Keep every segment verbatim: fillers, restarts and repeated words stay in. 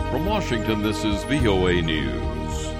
From Washington, this is V O A News.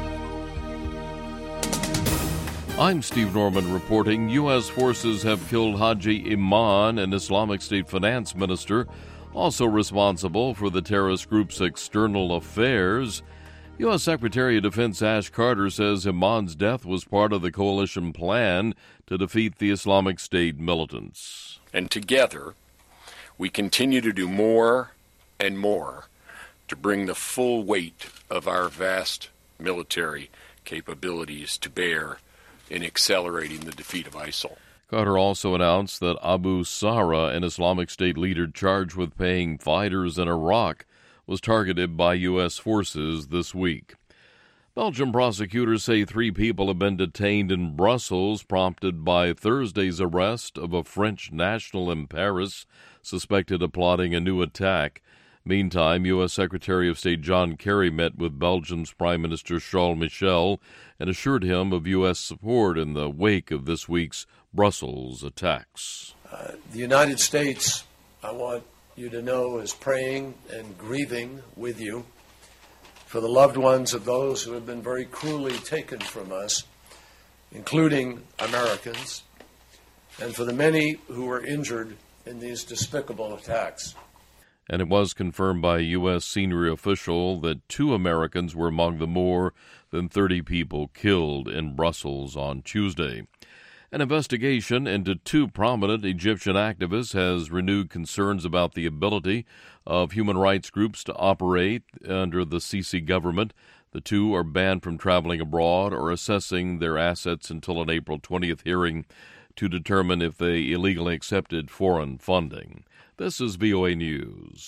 I'm Steve Norman reporting U S forces have killed Haji Iman, an Islamic State finance minister, also responsible for the terrorist group's external affairs. U S Secretary of Defense Ash Carter says Iman's death was part of the coalition plan to defeat the Islamic State militants. And together, we continue to do more and more to bring the full weight of our vast military capabilities to bear in accelerating the defeat of ISIL. Carter also announced that Abu Sahra, an Islamic State leader charged with paying fighters in Iraq, was targeted by U S forces this week. Belgian prosecutors say three people have been detained in Brussels, prompted by Thursday's arrest of a French national in Paris suspected of plotting a new attack. Meantime, U S Secretary of State John Kerry met with Belgium's Prime Minister Charles Michel and assured him of U S support in the wake of this week's Brussels attacks. Uh, the United States, I want you to know, is praying and grieving with you for the loved ones of those who have been very cruelly taken from us, including Americans, and for the many who were injured in these despicable attacks. And it was confirmed by a U S senior official that two Americans were among the more than thirty people killed in Brussels on Tuesday. An investigation into two prominent Egyptian activists has renewed concerns about the ability of human rights groups to operate under the Sisi government. The two are banned from traveling abroad or assessing their assets until an April twentieth hearing to determine if they illegally accepted foreign funding. This is V O A News.